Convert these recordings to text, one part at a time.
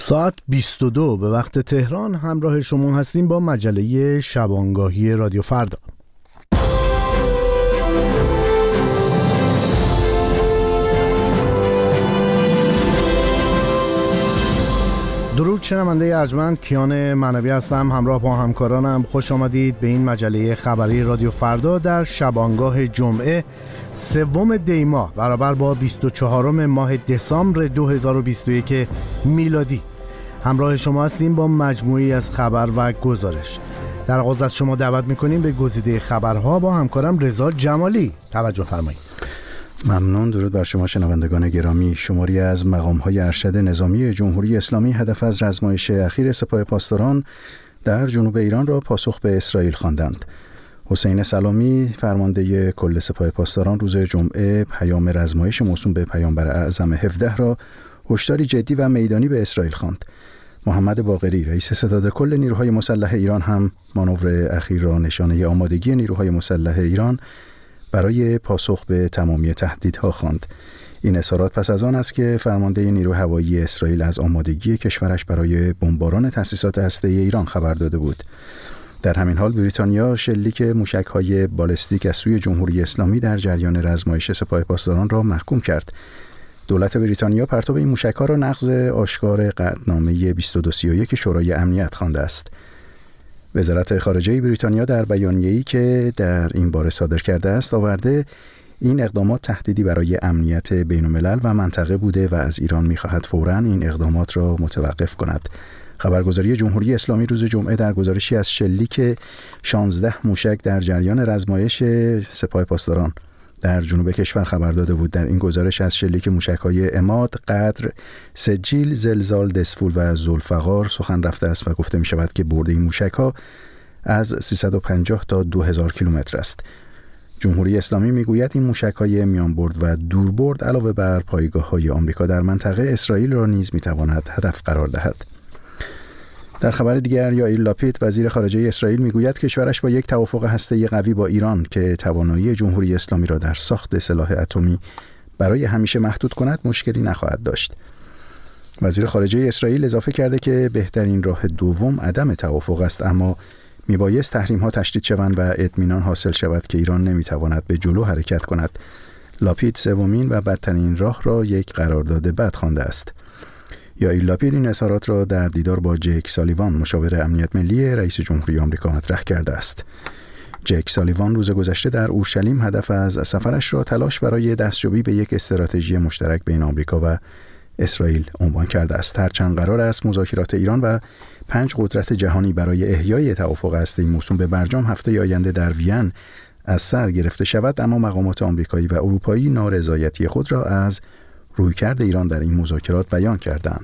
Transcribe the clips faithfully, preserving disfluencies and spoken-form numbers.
ساعت بیست و دو به وقت تهران همراه شما هستیم با مجله شبانگاهی رادیو فردا. درود شنونده ارجمند، کیان معنوی هستم. همراه با همکارانم خوش آمدید به این مجله خبری رادیو فردا در شبانگاه جمعه سوم دی ماه برابر با بیست و چهارم ماه دسامبر دو هزار و بیست و یک میلادی. همراه شما هستیم با مجموعی از خبر و گزارش. در آغاز از شما دعوت میکنیم به گزیده خبرها با همکارم رضا جمالی. توجه فرمایید. ممنون. درود بر شما شنوندگان گرامی. شماری از مقام‌های ارشد نظامی جمهوری اسلامی هدف از رزمایش اخیر سپاه پاسداران در جنوب ایران را پاسخ به اسرائیل خواندند. حسین سلامی فرمانده کل سپاه پاسداران روز جمعه پیام رزمایش موسوم به پیامبر اعظم هفده را هشداری جدی و میدانی به اسرائیل خواند. محمد باقری رئیس ستاد کل نیروهای مسلح ایران هم مانور اخیر را نشانه آمادگی نیروهای مسلح ایران برای پاسخ به تمامی تهدیدها خواند. این اظهارات پس از آن است که فرمانده نیروی هوایی اسرائیل از آمادگی کشورش برای بمباران تأسیسات هسته‌ای ایران خبر داده بود. در همین حال بریتانیا شلیک موشک‌های بالستیک از سوی جمهوری اسلامی در جریان رزمایش سپاه پاسداران را محکوم کرد. دولت بریتانیا پرتاب این موشک‌ها را نقض آشکار قطعنامه بیست و دو سی و یک شورای امنیت خوانده است. وزارت خارجه بریتانیا در بیانیه‌ای که در این باره صادر کرده است آورده این اقدامات تهدیدی برای امنیت بین‌الملل و منطقه بوده و از ایران می‌خواهد فوراً این اقدامات را متوقف کند. خبرگزاری جمهوری اسلامی روز جمعه در گزارشی از شلیک شانزده موشک در جریان رزمایش سپاه پاسداران در جنوب کشور خبر داده بود. در این گزارش از شلیک موشک‌های عماد، قدر، سجیل، زلزال، دسفول و ذوالفقار سخن رفته است و گفته می شود که برد این موشک‌ها از سیصد و پنجاه تا دو هزار کیلومتر است. جمهوری اسلامی می گوید این موشک‌های میان برد و دور برد علاوه بر پایگاه‌های آمریکا در منطقه اسرائیل را نیز می تواند هدف قرار دهد. در خبر دیگر یائیر لاپید وزیر خارجه اسرائیل میگوید کشورش با یک توافق هسته‌ای قوی با ایران که توانایی جمهوری اسلامی را در ساخت سلاح اتمی برای همیشه محدود کند مشکلی نخواهد داشت. وزیر خارجه اسرائیل اضافه کرده که بهترین راه دوم عدم توافق است، اما میبایست تحریم‌ها تشدید شوند و اطمینان حاصل شود که ایران نمیتواند به جلو حرکت کند. لاپید سومین و بدترین راه را یک قرارداد بد خوانده است. یائیر لاپید این اظهارات را در دیدار با جک سالیوان مشاور امنیت ملی رئیس جمهوری آمریکا مطرح کرده است. جک سالیوان روز گذشته در اورشلیم هدف از سفرش را تلاش برای دستیابی به یک استراتژی مشترک بین آمریکا و اسرائیل عنوان کرده است. هرچند قرار است مذاکرات ایران و پنج قدرت جهانی برای احیای توافق هسته‌ای موسوم به برجام هفته آینده در وین از سر گرفته شود، اما مقامات آمریکایی و اروپایی نارضایتی خود را از رویکرد ایران در این مذاکرات بیان کردند.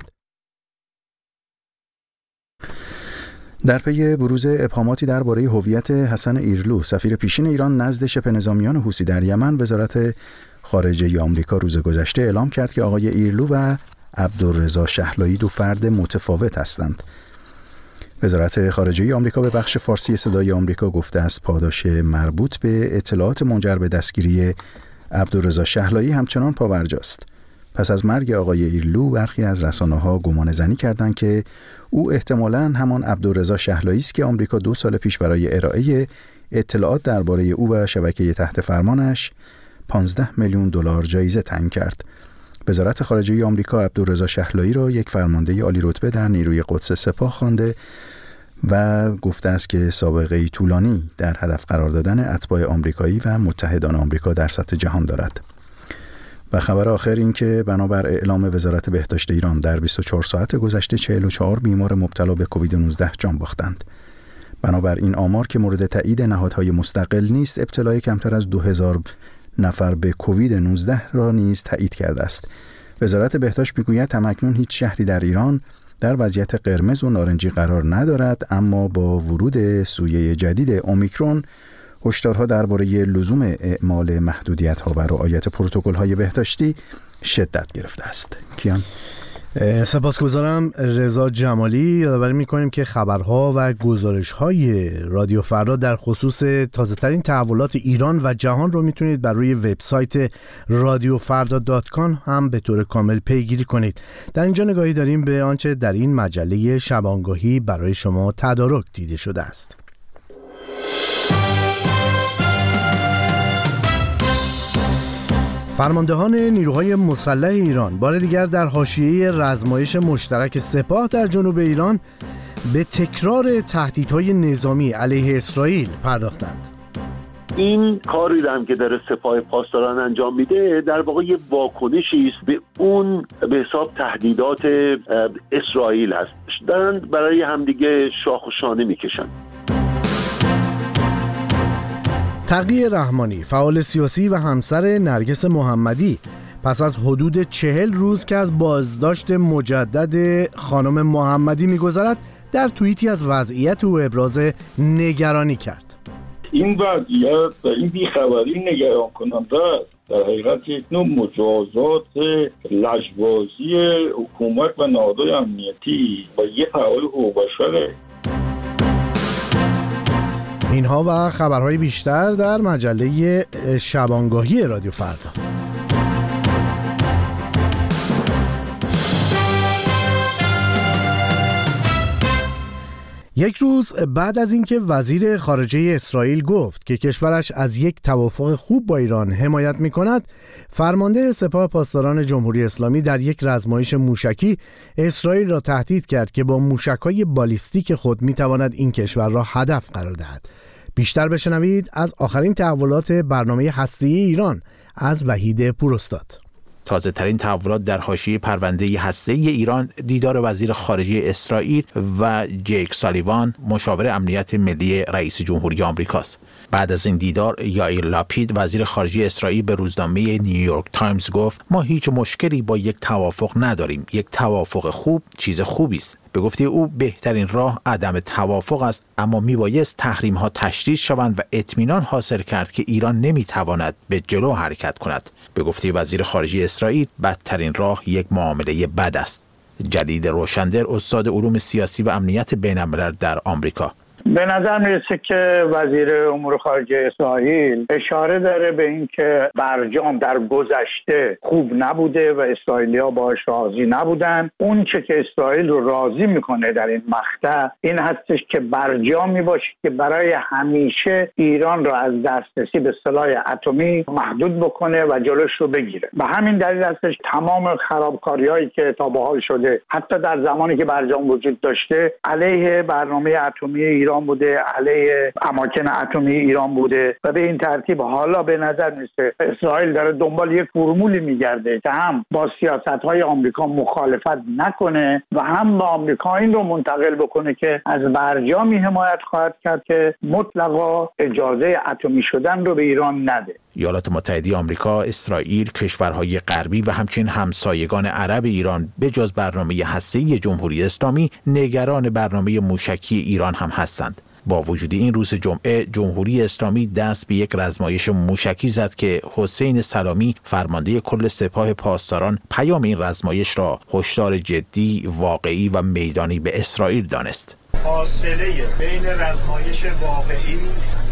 در پی بروز ابهاماتی درباره هویت حسن ایرلو سفیر پیشین ایران نزد شبه نظامیان حوثی در یمن، وزارت خارجه آمریکا روز گذشته اعلام کرد که آقای ایرلو و عبدالرضا شهلایی دو فرد متفاوت هستند. وزارت خارجه آمریکا به بخش فارسی صدای آمریکا گفته است پاداش مربوط به اطلاعات منجر به دستگیری عبدالرضا شهلایی همچنان پابرجاست. پس از مرگ آقای ایرلو برخی از رسانه‌ها گمان زنی کردند که او احتمالاً همان عبدالرضا شهلایی است که آمریکا دو سال پیش برای ارائه اطلاعات درباره او و شبکه تحت فرمانش پانزده میلیون دلار جایزه تعیین کرد. وزارت خارجه آمریکا عبدالرضا شهلایی را یک فرمانده عالی رتبه در نیروی قدس سپاه خوانده و گفته است که سابقه‌ای طولانی در هدف قرار دادن اتباع آمریکایی و متحدان آمریکا در سطح جهان دارد. و خبر آخر این که بنابر اعلام وزارت بهداشت ایران در بیست و چهار ساعت گذشته چهل و چهار بیمار مبتلا به کووید نوزده جان باختند. بنابر این آمار که مورد تایید نهادهای مستقل نیست، ابتلای کمتر از دو هزار نفر به کووید نوزده را نیز تایید کرده است. وزارت بهداشت میگوید تمکنون هیچ شهری در ایران در وضعیت قرمز و نارنجی قرار ندارد، اما با ورود سویه جدید اومیکرون هشدارها درباره لزوم اعمال محدودیت‌ها و رعایت پروتکل‌های بهداشتی شدت گرفته است. کیان سپاسگزارم رضا جمالی. یادآوری می‌کنیم که خبرها و گزارش‌های رادیو فردا در خصوص تازه‌ترین تحولات ایران و جهان رو میتونید بر روی وبسایت رادیو فردا دات کام هم به طور کامل پیگیری کنید. در اینجا نگاهی داریم به آنچه در این مجله شبانگاهی برای شما تدارک دیده شده است. فرماندهان نیروهای مسلح ایران بار دیگر در حاشیه رزمایش مشترک سپاه در جنوب ایران به تکرار تهدیدهای نظامی علیه اسرائیل پرداختند. این کاری هم که داره سپاه پاسداران انجام میده در واقع یه واکنشی است به اون به حساب تهدیدات اسرائیل هست. دارن برای همدیگه شاخ و شانه میکشن. تقی رحمانی، فعال سیاسی و همسر نرگس محمدی، پس از حدود چهل روز که از بازداشت مجدد خانم محمدی می‌گذرد، در توییتی از وضعیت او ابراز نگرانی کرد. این وضعیت و این بیخبری نگران کننده است. در حقیقت یک نوع مجازات لجبازی حکومت و نهادهای امنیتی با یک فعال حقوق بشره. اینها و خبرهای بیشتر در مجله شبانگاهی رادیو فردا. یک روز بعد از اینکه وزیر خارجه اسرائیل گفت که کشورش از یک توافق خوب با ایران حمایت می‌کند، فرمانده سپاه پاسداران جمهوری اسلامی در یک رزمایش موشکی اسرائیل را تهدید کرد که با موشک‌های بالیستیک خود می‌تواند این کشور را هدف قرار دهد. بیشتر بشنوید از آخرین تحولات برنامه هسته‌ای ایران از وحید پوراستاد. تازه ترین تحولات در حاشیه پرونده هسته‌ای ایران دیدار وزیر خارجه اسرائیل و جیک سالیوان، مشاور امنیت ملی رئیس جمهوری آمریکاست. بعد از این دیدار یائیر لاپید وزیر خارجه اسرائیل به روزنامه نیویورک تایمز گفت ما هیچ مشکلی با یک توافق نداریم. یک توافق خوب چیز خوبی است. به گفته او بهترین راه عدم توافق است، اما میبایست تحریم ها تشدید شوند و اطمینان حاصل کرد که ایران نمیتواند به جلو حرکت کند. به گفته وزیر خارجه اسرائیل بدترین راه یک معامله بد است. جلیل روشندر، استاد علوم سیاسی و امنیت بین الملل در آمریکا: به نظر میرسه که وزیر امور خارجه اسرائیل اشاره داره به این که برجام در گذشته خوب نبوده و اسرائیلی‌ها باهاش راضی نبودن. اون چه که اسرائیل رو راضی میکنه در این مقطع این هستش که برجامی باشه که برای همیشه ایران رو از دسترسی به سلاح اتمی محدود بکنه و جلوش رو بگیره. به همین دلیل هستش تمام خرابکاری‌هایی که تا به حال شده، حتی در زمانی که برجام وجود داشته، علیه برنامه اتمی ایران بوده، علیه اماکن اتمی ایران بوده و به این ترتیب حالا به نظر میسه اسرائیل داره دنبال یک فرمولی میگرده که هم با سیاست‌های آمریکا مخالفت نکنه و هم با آمریکا این رو منتقل بکنه که از برجامی حمایت خواهد کرد که مطلقا اجازه اتمی شدن رو به ایران نده. ایالات متحده آمریکا، اسرائیل، کشورهای غربی و همچنین همسایگان عرب ایران به جز برنامه هسته‌ای جمهوری اسلامی نگران برنامه موشکی ایران هم هستند. با وجود این روز جمعه جمهوری اسلامی دست به یک رزمایش موشکی زد که حسین سلامی، فرمانده کل سپاه پاسداران، پیام این رزمایش را هشدار جدی، واقعی و میدانی به اسرائیل دانست. فاصله بین رزمایش واقعی و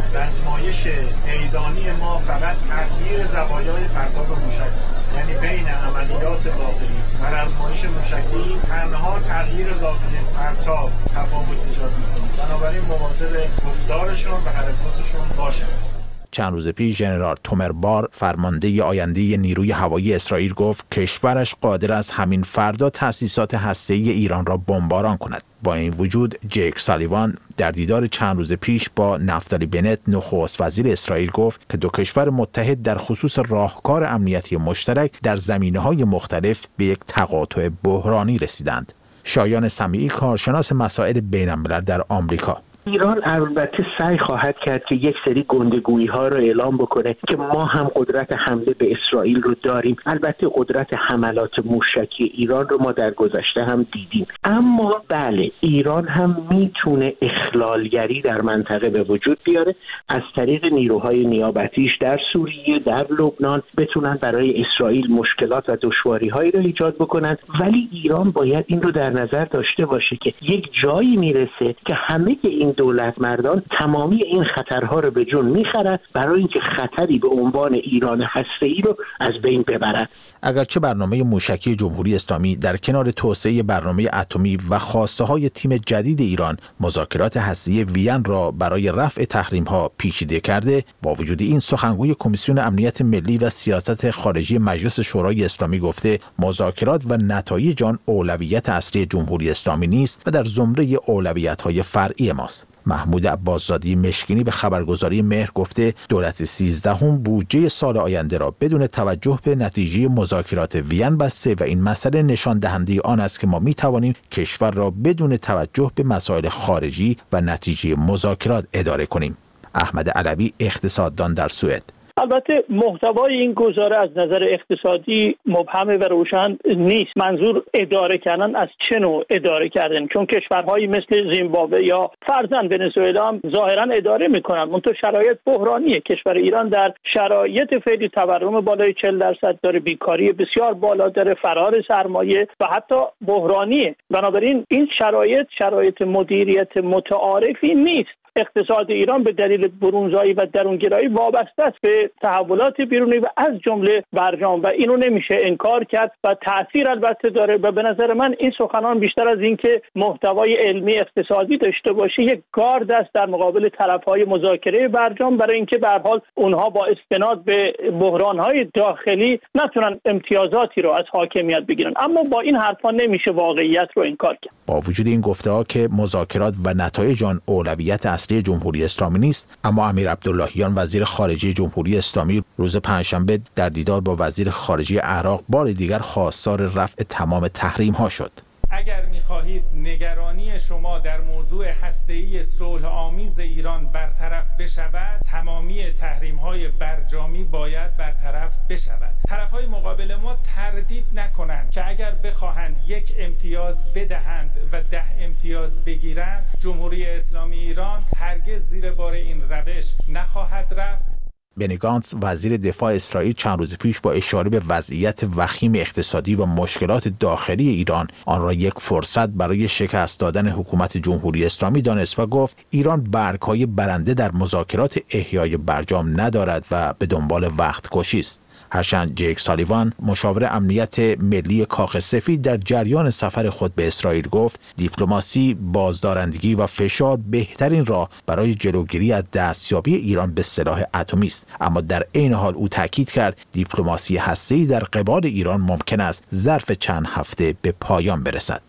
رزمایش میدانی ما فقط تغییر زوایای پرتاب موشک، یعنی بین عملیات واقعی و رزمایش موشکی تنها تغییر زاویه پرتاب تفاوت ایجاد می‌کنه. بنابراین مواظب گفتارشون و حرکاتشون باشند. چند روز پیش ژنرال تومر بار، فرمانده آینده نیروی هوایی اسرائیل، گفت کشورش قادر است همین فردا تأسیسات هسته‌ای ایران را بمباران کند. با این وجود جیک سالیوان در دیدار چند روز پیش با نفتالی بنت، نخست وزیر اسرائیل، گفت که دو کشور متحد در خصوص راهکار امنیتی مشترک در زمینه‌های مختلف به یک تقاطع بحرانی رسیدند. شایان سمیعی، کارشناس مسائل بین الملل در آمریکا: ایران البته سعی خواهد کرد که یک سری گندگویی ها رو اعلام بکنه که ما هم قدرت حمله به اسرائیل رو داریم. البته قدرت حملات موشکی ایران رو ما در گذشته هم دیدیم، اما بله ایران هم میتونه اخلالگری در منطقه به وجود بیاره، از طریق نیروهای نیابتیش در سوریه، در لبنان بتونن برای اسرائیل مشکلات و دشواری هایی رو ایجاد بکنن. ولی ایران باید این رو در نظر داشته باشه که یک جایی میرسه که همه این دولت مردان تمامی این خطرها رو به جون میخرند برای اینکه خطری به عنوان ایران هسته‌ای رو از بین ببرند. اگرچه برنامه موشکی جمهوری اسلامی در کنار توسعه برنامه اتمی و خواسته‌های تیم جدید ایران مذاکرات هسته‌ای وین را برای رفع تحریم‌ها پیچیده کرده، با وجود این سخنگوی کمیسیون امنیت ملی و سیاست خارجی مجلس شورای اسلامی گفته مذاکرات و نتایج آن اولویت اصلی جمهوری اسلامی نیست و در زمره اولویت‌های فرعی ماست. محمود عباسزاده مشکینی به خبرگزاری مهر گفته دولت سیزدهم بودجه سال آینده را بدون توجه به نتیجه مذاکرات وین بسته و این مسئله نشان دهنده آن است که ما می توانیم کشور را بدون توجه به مسائل خارجی و نتیجه مذاکرات اداره کنیم. احمد علوی اقتصاددان در سوئد: البته محتوای این گزاره از نظر اقتصادی مبهمه و روشن نیست. منظور اداره کردن از چه نوع اداره کردن؟ چون کشورهایی مثل زیمبابوه یا فرضاً ونزوئلا هم ظاهراً اداره میکنن، منتها شرایط بحرانیه. کشور ایران در شرایط فعلی تورم بالای چهل درصد داره، بیکاری بسیار بالا داره، فرار سرمایه و حتی بحرانیه. بنابراین این شرایط شرایط مدیریت متعارفی نیست. اقتصاد ایران به دلیل برونزایی و درونگرایی وابسته است به تحولات بیرونی و از جمله برجام و اینو نمیشه انکار کرد و تأثیر البته داره. و به نظر من این سخنان بیشتر از اینکه محتوای علمی اقتصادی داشته باشه یک گارد است در مقابل طرفهای مذاکره برجام، برای اینکه به هر حال اونها با استناد به بحرانهای داخلی نتونن امتیازاتی رو از حاکمیت بگیرن. اما با این حرفا نمیشه واقعیت رو انکار کرد. با وجود این گفته‌ها که مذاکرات و نتایج آن اولویت اصلی جمهوری اسلامی نیست، اما امیر عبداللهیان وزیر خارجه جمهوری اسلامی روز پنجشنبه در دیدار با وزیر خارجه عراق بار دیگر خواستار رفع تمام تحریم ها شد. اگر می‌خواهید نگرانی شما در موضوع هسته‌ای صلح آمیز ایران برطرف بشود، تمامی تحریم‌های برجامی باید برطرف بشود. طرف‌های مقابل ما تردید نکنند که اگر بخواهند یک امتیاز بدهند و ده امتیاز بگیرند، جمهوری اسلامی ایران هرگز زیر بار این روش نخواهد رفت. بنی گانتز وزیر دفاع اسرائیل چند روز پیش با اشاره به وضعیت وخیم اقتصادی و مشکلات داخلی ایران آن را یک فرصت برای شکست دادن حکومت جمهوری اسلامی دانست و گفت ایران برگ‌های برنده در مذاکرات احیای برجام ندارد و به دنبال وقت کشی است. هرچند جیک سالیوان مشاور امنیت ملی کاخ سفید در جریان سفر خود به اسرائیل گفت دیپلماسی، بازدارندگی و فشار بهترین راه برای جلوگیری از دستیابی ایران به سلاح اتمی است، اما در عین حال او تاکید کرد دیپلماسی هسته‌ای در قبال ایران ممکن است ظرف چند هفته به پایان برسد.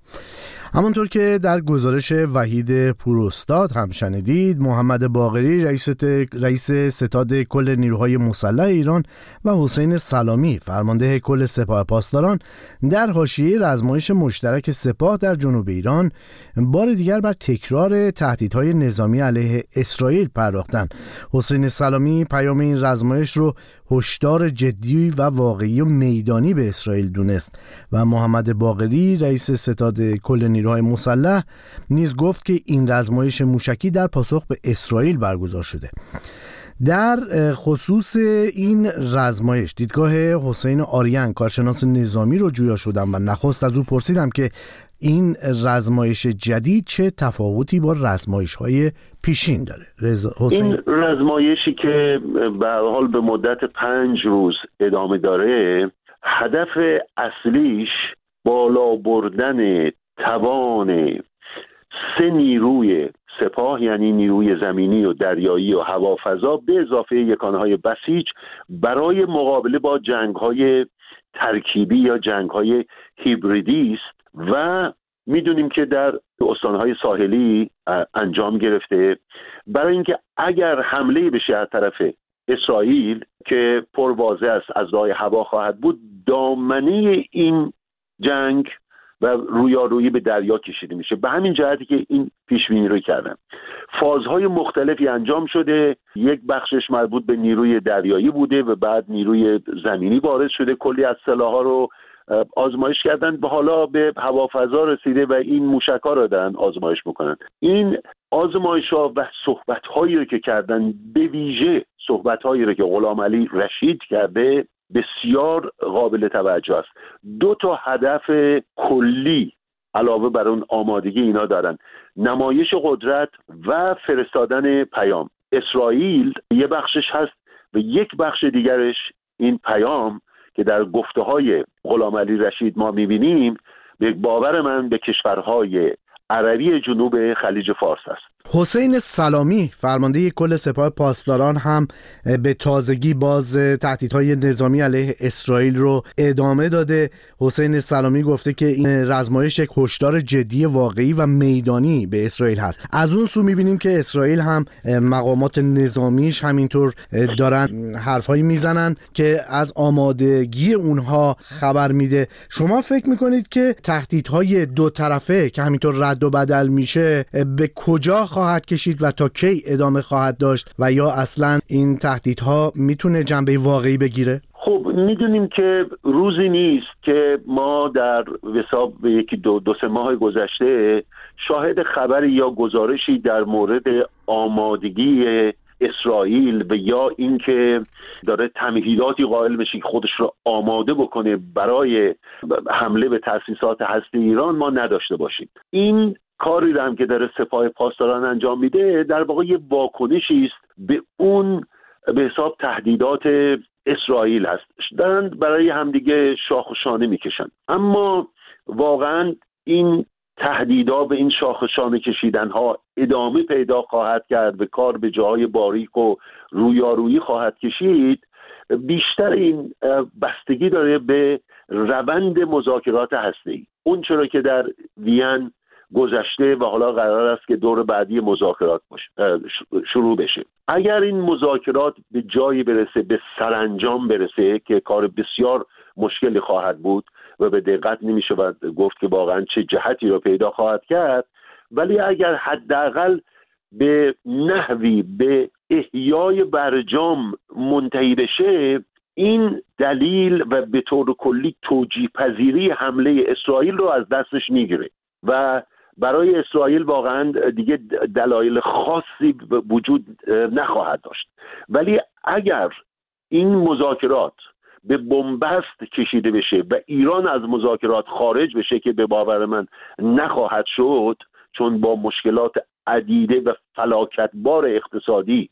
همونطور که در گزارش وحید پوراستاد هم شنیدید، محمد باقری رئیس, رئیس ستاد کل نیروهای مسلح ایران و حسین سلامی فرمانده کل سپاه پاسداران در حاشیه رزمایش مشترک سپاه در جنوب ایران بار دیگر بر تکرار تهدیدهای نظامی علیه اسرائیل پرداختند. حسین سلامی پیام این رزمایش رو هشدار جدی و واقعی و میدانی به اسرائیل دونست و محمد باقری رئیس ستاد کل نیروهای مسلح نیز گفت که این رزمایش موشکی در پاسخ به اسرائیل برگزار شده. در خصوص این رزمایش دیدگاه حسین آریان کارشناس نظامی رو جویا شدم و نخست از او پرسیدم که این رزمایش جدید چه تفاوتی با رزمایش‌های پیشین داره. این رزمایشی که به هر حال به مدت پنج روز ادامه داره، هدف اصلیش بالا بردن توان سه نیروی سپاه، یعنی نیروی زمینی و دریایی و هوافضا به اضافه یکانهای بسیج برای مقابله با جنگ‌های ترکیبی یا جنگ‌های هیبریدی است و میدونیم که در استانهای ساحلی انجام گرفته برای اینکه اگر حمله بشه از طرف اسرائیل که پرواضح است از راه هوا خواهد بود، دامنه این جنگ و رویارویی به دریا کشیده میشه. به همین جهتی که این پیش بینی رو کردن. فازهای مختلفی انجام شده، یک بخشش مربوط به نیروی دریایی بوده و بعد نیروی زمینی وارد شده، کلی از سلاح‌ها رو آزمایش کردن و حالا به هوافضا رسیده و این موشک‌ها رو دارن آزمایش میکنن. این آزمایش‌ها و صحبت‌هایی رو که کردن، به ویژه صحبت‌هایی رو که غلامعلی رشید کرده، بسیار قابل توجه است. دو تا هدف کلی علاوه بر اون آمادگی اینا دارن: نمایش قدرت و فرستادن پیام. اسرائیل یه بخشش هست و یک بخش دیگرش این پیام که در گفته‌های غلامعلی رشید ما می‌بینیم، به باور من به کشورهای عربی جنوب خلیج فارس است. حسین سلامی فرمانده کل سپاه پاسداران هم به تازگی باز تهدیدهای نظامی علیه اسرائیل رو ادامه داده. حسین سلامی گفته که این رزمایش یک هشدار جدی واقعی و میدانی به اسرائیل هست. از اون سو میبینیم که اسرائیل هم مقامات نظامیش همینطور دارن حرفایی میزنن که از آمادگی اونها خبر میده. شما فکر میکنید که تهدیدهای دو طرفه که همینطور رد و بدل میشه به کجا خواهد کشید و تا کی ادامه خواهد داشت و یا اصلا این تهدیدها میتونه جنبه واقعی بگیره؟ خب میدونیم که روزی نیست که ما در حساب یکی دو, دو سه ماه گذشته شاهد خبری یا گزارشی در مورد آمادگی اسرائیل و یا اینکه داره تمهیداتی قائل بشه که خودش رو آماده بکنه برای حمله به تأسیسات هسته ایران ما نداشته باشیم. این کاری رو هم که داره سپاه پاسداران انجام میده در واقع یه واکنشی است به اون به حساب تهدیدات اسرائیل هست. دارن برای همدیگه شاخ و شانه میکشن، اما واقعا این تهدیدا به این شاخ و شانه کشیدن ها ادامه پیدا خواهد کرد و کار به جای باریک و رویارویی خواهد کشید. بیشتر این بستگی داره به روند مذاکرات هسته‌ای. اون چرا که در وین گذشته و حالا قرار است که دور بعدی مذاکرات شروع بشه. اگر این مذاکرات به جایی برسه، به سرانجام برسه که کار بسیار مشکلی خواهد بود و به دقت نمیشه گفت که واقعا چه جهتی رو پیدا خواهد کرد، ولی اگر حداقل به نحوی به احیای برجام منتهی بشه، این دلیل و به طور کلی توجیه پذیری حمله اسرائیل رو از دستش میگیره و برای اسرائیل واقعا دیگه دلایل خاصی وجود نخواهد داشت. ولی اگر این مذاکرات به بنبست کشیده بشه و ایران از مذاکرات خارج بشه که به باور من نخواهد شد، چون با مشکلات عدیده و فلاکتبار اقتصادی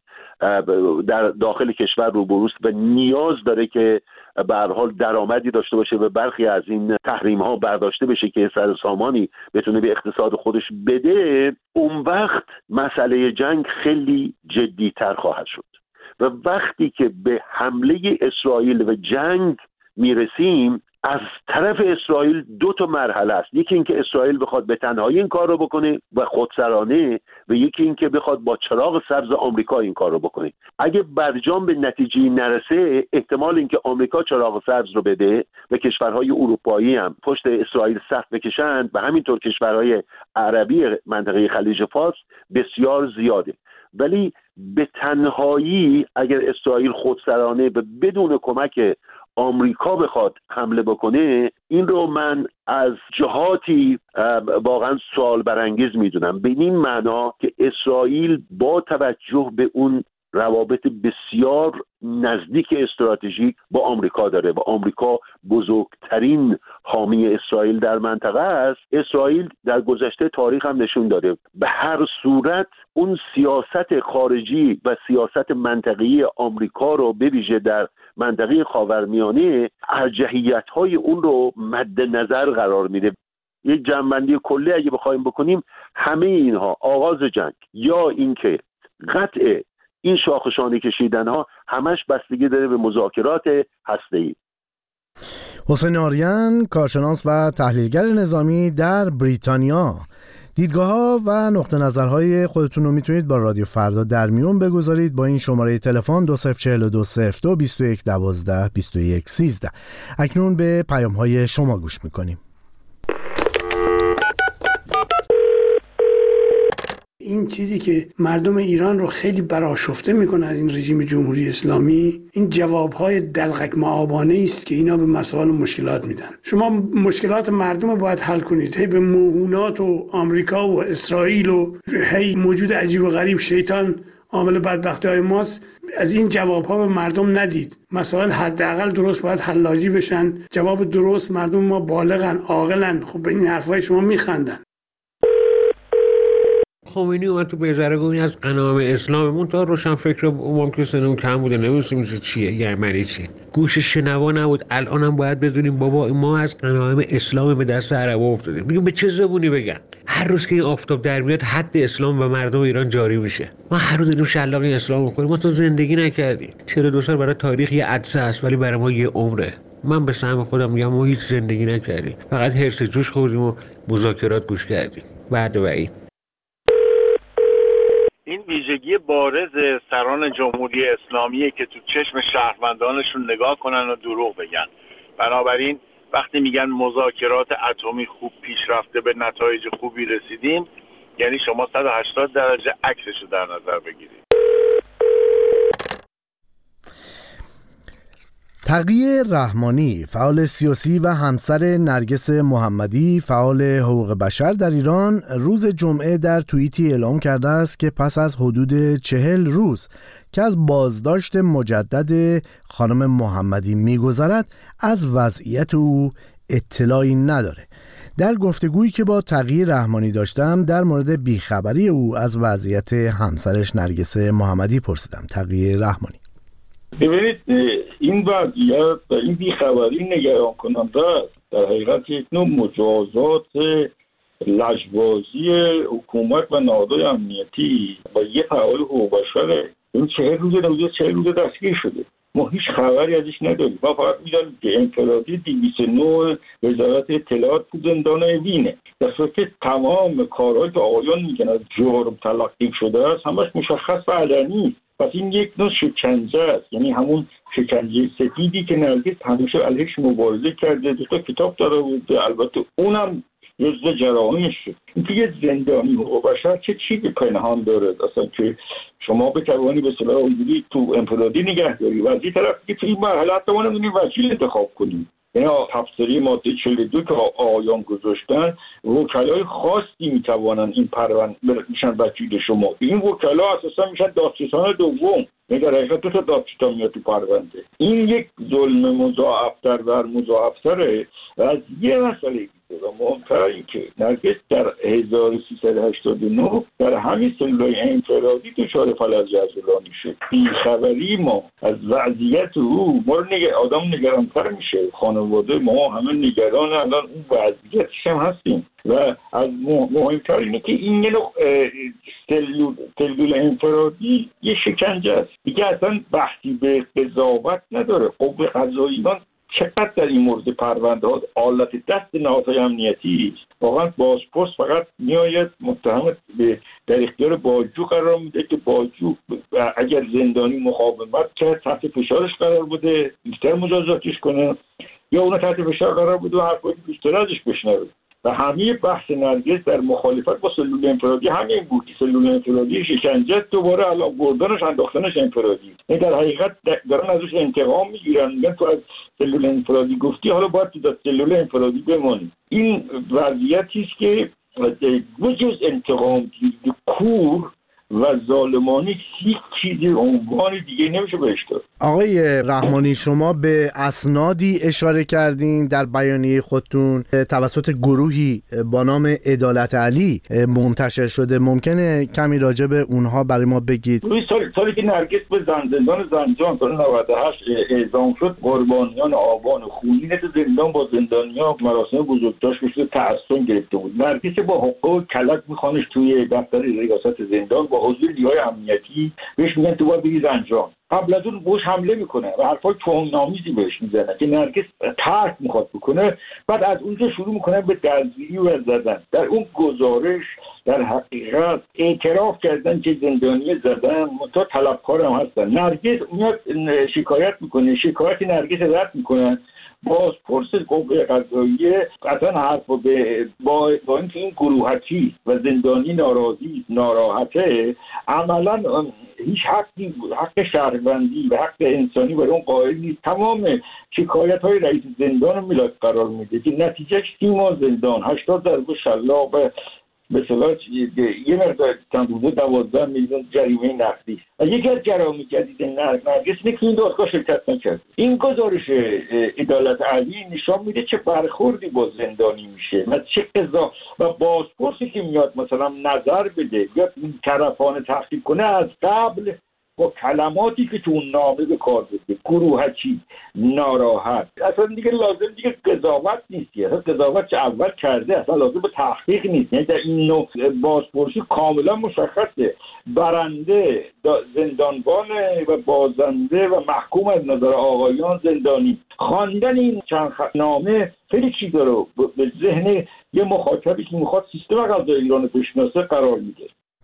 در داخل کشور روبروست و نیاز داره که به هر حال درآمدی داشته باشه و برخی از این تحریم ها برداشته بشه که سر سامانی بتونه به اقتصاد خودش بده، اون وقت مسئله جنگ خیلی جدی‌تر خواهد شد و وقتی که به حمله اسرائیل و جنگ میرسیم، از طرف اسرائیل دو تا مرحله است. یکی این که اسرائیل بخواد به تنهایی این کار رو بکنه و خودسرانه، و یکی این که بخواد با چراغ سبز آمریکا این کار رو بکنه. اگه برجام به نتیجه نرسه، احتمال این که آمریکا چراغ سبز رو بده و کشورهای اروپایی هم پشت اسرائیل صف بکشند و همینطور کشورهای عربی منطقه خلیج فارس بسیار زیاده. ولی به تنهایی اگر اسرائیل خودسرانه و بدون کمک آمریکا بخواد حمله بکنه، این رو من از جهاتی واقعا سوال برانگیز میدونم، به این معنا که اسرائیل با توجه به اون روابط بسیار نزدیک استراتژیک با آمریکا داره و آمریکا بزرگترین حامی اسرائیل در منطقه است. اسرائیل در گذشته تاریخ هم نشون داده به هر صورت اون سیاست خارجی و سیاست منطقه‌ای آمریکا رو به ویژه در منطقه خاورمیانه ارجحیت‌های اون رو مد نظر قرار میده. یک جمع‌بندی کلی اگه بخوایم بکنیم، همه اینها، آغاز جنگ یا اینکه قطع این شاخ و شانه کشیدن ها، همش بستگی داره به مذاکرات هسته‌ای. حسین آریان، کارشناس و تحلیلگر نظامی در بریتانیا. دیدگاه ها و نقطه نظرهای خودتون رو میتونید با رادیو فردا در میون بگذارید با این شماره تلفن دو صفر چهل دو صفر دو بیست و یک دوازده بیست و یک سیزده. اکنون به پیام های شما گوش میکنیم. این چیزی که مردم ایران رو خیلی برآشفته میکنه از این رژیم جمهوری اسلامی، این جوابهای دلغک معابانه است که اینا به مسائل و مشکلات میدن. شما مشکلات مردم رو باید حل کنید، هی به موهونات و آمریکا و اسرائیل و هی موجود عجیب و غریب شیطان عامل بدبختی های ماست، از این جواب ها به مردم ندید. مسائل حداقل درست باید حلاجی بشن، جواب درست. مردم ما بالغن، عاقلن، خب به این حرفای شما میخندن. خمینی اومد تو بیزاره گفت از قناعم اسلاممون تا روشن فکر ممکن سنمون کم بوده، نمی‌دونستیم چیه چیه یعنی چی. گوش شنوا نبود. الان هم باید بدونیم بابا ما از قناعم اسلام به دست عربا افتادیم. میگم به چه زبونی بگن؟ هر روز که این آفتاب در میاد حد اسلام و مردم ایران جاری میشه. ما هر روز داریم شلاق اسلام می‌خوریم. ما تو زندگی نکردیم. چهل و دو سال برای تاریخ یه عدسه است ولی برای ما یه عمره. من به سهم خودم میگم ما هیچ زندگی نکردیم. فقط هرس جوش خوردیم و مذاکرات گوش کردیم. بعد وعید این ویژگی بارز سران جمهوری اسلامیه که تو چشم شهروندانشون نگاه کنن و دروغ بگن. بنابراین وقتی میگن مذاکرات اتمی خوب پیش رفته، به نتایج خوبی رسیدیم، یعنی شما صد و هشتاد درجه عکسش رو در نظر بگیرید. تقی رحمانی، فعال سیاسی و همسر نرگس محمدی، فعال حقوق بشر در ایران، روز جمعه در توییتی اعلام کرده است که پس از حدود چهل روز که از بازداشت مجدد خانم محمدی می‌گذرد، از وضعیت او اطلاعی نداره. در گفتگویی که با تقی رحمانی داشتم در مورد بیخبری او از وضعیت همسرش نرگس محمدی پرسیدم. تقی رحمانی: ببینید این وضعیت و این بیخبری نگران کننده است. در حقیقت یک نوع مجازات لجبازی حکومت و نهادهای امنیتی با یه فعال حقوق بشر. این چهل روز نوزه چهل روز دستگیر شده، ما هیچ خبری ازش نداریم. ما فقط میدونیم که انفرادی دویست و نه وزارت اطلاعات تو زندان وینه، در صورتی که تمام کارهایی که آقایان میگن از جرم تلقی شده است همش مشخص و علنی است. پس این یک نوع شکنجه است، یعنی همون شکنجه سفیدی که نرگس همیشه علیهش مبارزه کرده. دو تا کتاب داره بوده، البته اونم جزء جرائمش شد. اینکه یه زندانی حقوق بشر چه چیزی پنهان داره اصلا که شما بتوانی به صلاح اونجوری تو انفرادی نگه داری و از این طرف که تو این مرحله حتی ما نمیدونیم وکیل انتخاب کنیم. یعنی تفسیری ماده چهل و دو که آیان گذاشتن، وکلای خاصی میتوانن این پرونده میشن وکیل شما. این وکلا اساسا میشن دادستان دوم، یعنی در حقیقت دو تا دادستان میاد تو پرونده. این یک ظلم مضاعفتر بر مضاعفتره. و از یه مسئله و مهمتر این که نرگس در هزار و سیصد و هشتاد و نه در همین سلولای انفرادی دچار فلج عضلانی شد. بیخبری ما از وضعیت او ما رو نگ... آدم نگرانتر میشه. خانواده ما همه نگران الان اون وضعیتش هم هستیم. و از مهمتر اینه که این یه نوع سلول سلول انفرادی یه شکنجه است دیگه، اصلا بحثی به قضاوت نداره. قوه قضاییه چقدر در این مورد پرونده ها آلت دست نهادهای امنیتی واقعا بازپرس فقط میآید متهم به در اختیار باجو قرار میده که باجو اگر زندانی مقاومت کرد تحت فشارش قرار بوده بیشتر مجازاتش کنه، یا اون تحت فشار قرار بوده و حرفایی بیشتر ازش بشنوه. و همه بحث نرگس در مخالفت با سلول انفرادی همین بود که سلول انفرادی شکنجه دوباره الان گردانش انداختنش انفرادی. این در حقیقت دارن ازش انتقام میگیرن، میگن تو از سلول انفرادی گفتی حالا باید تو از سلول انفرادی بمانی. این وضعیتی است که بجز انتقام گیری کور و ظالمانی هیچ چیزی عنوان دیگه نمیشه بهش داد. آقای رحمانی، شما به اسنادی اشاره کردین در بیانیه خودتون توسط گروهی با نام عدالت علی منتشر شده. ممکنه کمی راجع به اونها برای ما بگید؟ سالی, سالی که نرگس به زندان زنجان سال نود و هشت اعزام شد، قربانیان آبان خونین تو زندان با زندانیا مراسم بزرگداشت بشده تعصب گرفته بود. نرگس با حقوق کلک میخوانش توی دفتر ریاست زندان با حضور نیروهای امنیتی بهش میگن تو باید بری زنجان. قبل از اون بهش حمله میکنه و حرفای توهین‌آمیزی بهش میزنه که نرگس ترک میخواد بکنه. بعد از اونجا شروع میکنه به دزدی و زدن. در اون گزارش در حقیقت اعتراف کردن که زندانی زدن، منتها طلبکار هم هستن. نرگس میاد شکایت میکنه، شکایت نرگس رد میکنن، بازپرس قوه قضاییه قطعا حرف به با, با اینکه این گروهکی و زندانی ناراضی ناراحته، عملا هیچ حقی حق شهروندی و حق انسانی برای اون قائل نیست. تمام شکایت های رئیس زندان ملت قرار میده که نتیجهش سی ماه زندان، هشتاد ضربه شلاق و به اصطلاح یه مقدار تنظیم دوازده میلیون جریمه نقدی. یکی از جرایم جدید نرگس اینه که این دادگاه شرکت نکرد. این گزارش عدالت عالی نشان میده چه برخوردی با زندانی میشه و چه قضا و بازپرسی که میاد مثلا نظر بده یا طرفان تحقیق کنه از قبل با کلماتی که تو اون نامه به کار بده، گروهکی، ناراحت، اصلا دیگه لازم دیگه قضاوت نیست. اصلا قضاوت چه اول کرده، اصلا لازم به تحقیق نیست. یعنی در این نوع بازپرسی کاملا مشخصه برنده زندانبان و بازنده و محکوم از نظر آقایان زندانی. خواندن این چند خط نامه خیلی چیزا رو به ذهن یه مخاطبی که میخواد سیستم قضایی ایران رو بشناسه قرار میده.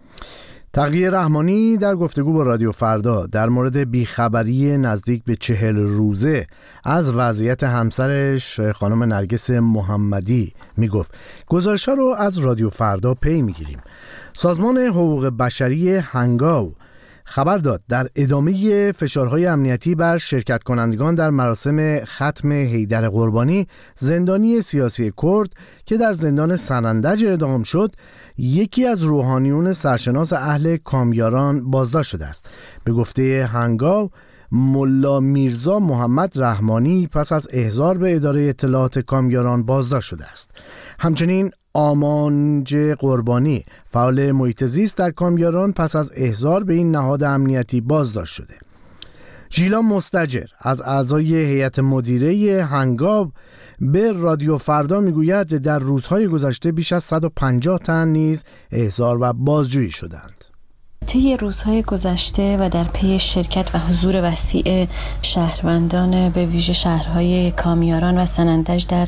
تقی رحمانی در گفتگو با رادیو فردا در مورد بیخبری نزدیک به چهل روزه از وضعیت همسرش خانم نرگس محمدی میگفت گزارش‌ها رو از رادیو فردا پی میگیریم. سازمان حقوق بشری هنگاو خبر داد در ادامه فشارهای امنیتی بر شرکت کنندگان در مراسم ختم حیدر قربانی، زندانی سیاسی کرد که در زندان سنندج اعدام شد یکی از روحانیون سرشناس اهل کامیاران بازداشت شده است. به گفته هنگاو، ملا میرزا محمد رحمانی پس از احضار به اداره اطلاعات کامیاران بازداشت شده است. همچنین آمانج قربانی فعال محیط زیست در کامیاران پس از احضار به این نهاد امنیتی بازداشت شده. ژیلا مستجر از اعضای هیئت مدیره هنگاو به رادیو فردا میگوید در روزهای گذشته بیش از صد و پنجاه تن نیز احضار و بازجویی شدند. طی روزهای گذشته و در پی شرکت و حضور وسیع شهروندان به ویژه شهرهای کامیاران و سنندج در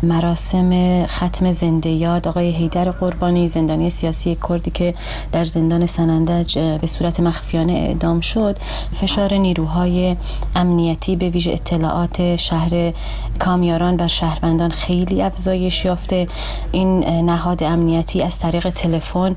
مراسم ختم زنده یاد آقای حیدر قربانی، زندانی سیاسی کردی که در زندان سنندج به صورت مخفیانه اعدام شد، فشار نیروهای امنیتی به ویژه اطلاعات شهر کامیاران بر شهروندان خیلی افزایش یافته. این نهاد امنیتی از طریق تلفن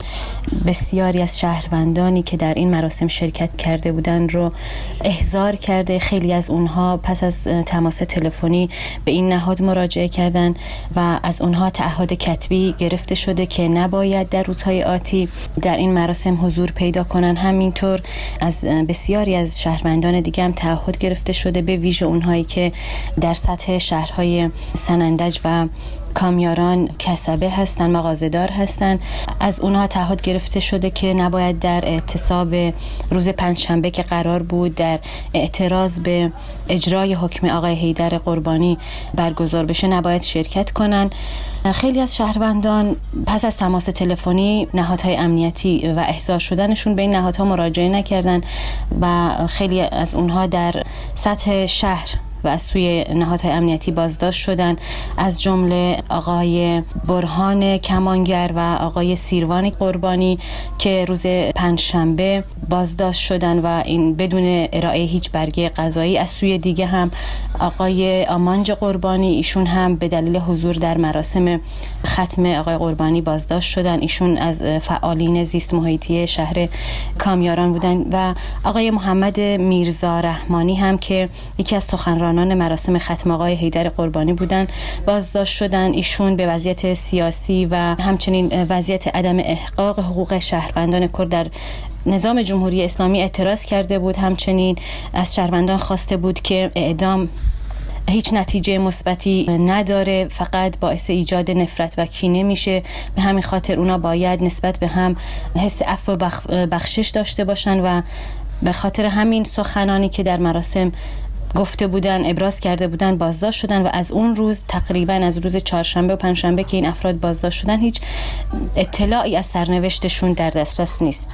بسیاری از شهروندان که در این مراسم شرکت کرده بودند رو احضار کرده. خیلی از اونها پس از تماس تلفنی به این نهاد مراجعه کردند و از اونها تعهد کتبی گرفته شده که نباید در روزهای آتی در این مراسم حضور پیدا کنن. همینطور از بسیاری از شهروندان دیگه هم تعهد گرفته شده، به ویژه اونهایی که در سطح شهرهای سنندج و کامیاران کسبه هستن، مغازه‌دار هستن، از اونها تعهد گرفته شده که نباید در اعتصاب روز پنجشنبه که قرار بود در اعتراض به اجرای حکم آقای حیدر قربانی برگزار بشه نباید شرکت کنن. خیلی از شهروندان پس از تماس تلفنی نهادهای امنیتی و احضار شدنشون به این نهادها مراجعه نکردن و خیلی از اونها در سطح شهر و از سوی نهادهای امنیتی بازداشت شدن، از جمله آقای برهان کمانگر و آقای سیروان قربانی که روز پنجشنبه بازداشت شدن و این بدون ارائه هیچ برگه قضایی. از سوی دیگه هم آقای آمانج قربانی، ایشون هم به دلیل حضور در مراسم ختم آقای قربانی بازداشت شدن. ایشون از فعالین زیست محیطی شهر کامیاران بودن و آقای محمد میرزا رحمانی هم که یکی از سخنرانان مراسم ختم آقای حیدر قربانی بودن بازداشت شدن. ایشون به وضعیت سیاسی و همچنین وضعیت عدم احقاق حقوق شهروندان کرد در نظام جمهوری اسلامی اعتراض کرده بود. همچنین از شهروندان خواسته بود که اعدام هیچ نتیجه مثبتی نداره، فقط باعث ایجاد نفرت و کینه میشه. به همین خاطر اونا باید نسبت به هم حس عفو و بخشش داشته باشن و به خاطر همین سخنانی که در مراسم گفته بودن، ابراز کرده بودن، بازداشت شدن و از اون روز تقریبا از روز چهارشنبه و پنجشنبه که این افراد بازداشت شدن هیچ اطلاعی از سرنوشتشون در دسترس نیست.